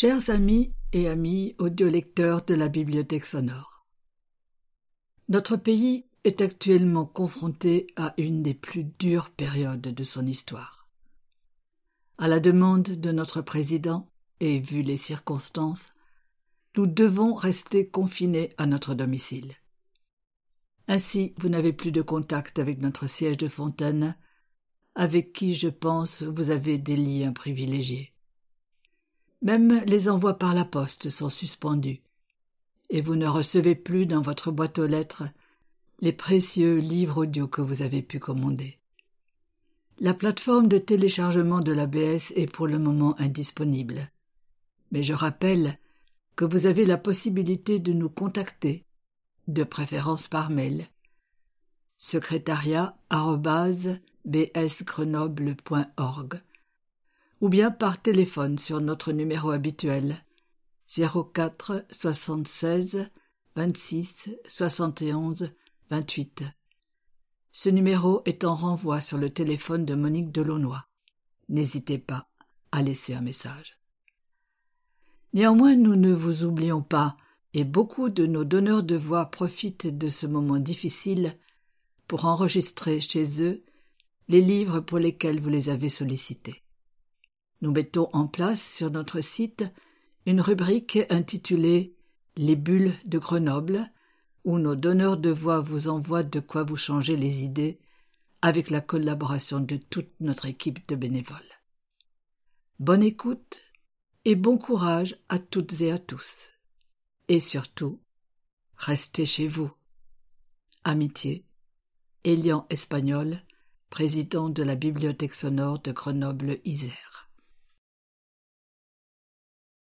Chers amis et amis audiolecteurs de la Bibliothèque sonore, notre pays est actuellement confronté à une des plus dures périodes de son histoire. À la demande de notre président, et vu les circonstances, nous devons rester confinés à notre domicile. Ainsi, vous n'avez plus de contact avec notre siège de Fontaine, avec qui, je pense, vous avez des liens privilégiés. Même les envois par la poste sont suspendus, et vous ne recevez plus dans votre boîte aux lettres les précieux livres audio que vous avez pu commander. La plateforme de téléchargement de l'ABS est pour le moment indisponible, mais je rappelle que vous avez la possibilité de nous contacter, de préférence par mail, secrétariat@bsgrenoble.org, ou bien par téléphone sur notre numéro habituel 04 76 26 71 28. Ce numéro est en renvoi sur le téléphone de Monique Delaunoy. N'hésitez pas à laisser un message. Néanmoins, nous ne vous oublions pas, et beaucoup de nos donneurs de voix profitent de ce moment difficile pour enregistrer chez eux les livres pour lesquels vous les avez sollicités. Nous mettons en place sur notre site une rubrique intitulée « Les bulles de Grenoble » où nos donneurs de voix vous envoient de quoi vous changer les idées avec la collaboration de toute notre équipe de bénévoles. Bonne écoute et bon courage à toutes et à tous. Et surtout, restez chez vous. Amitié, Elian Espagnol, président de la Bibliothèque sonore de Grenoble-Isère.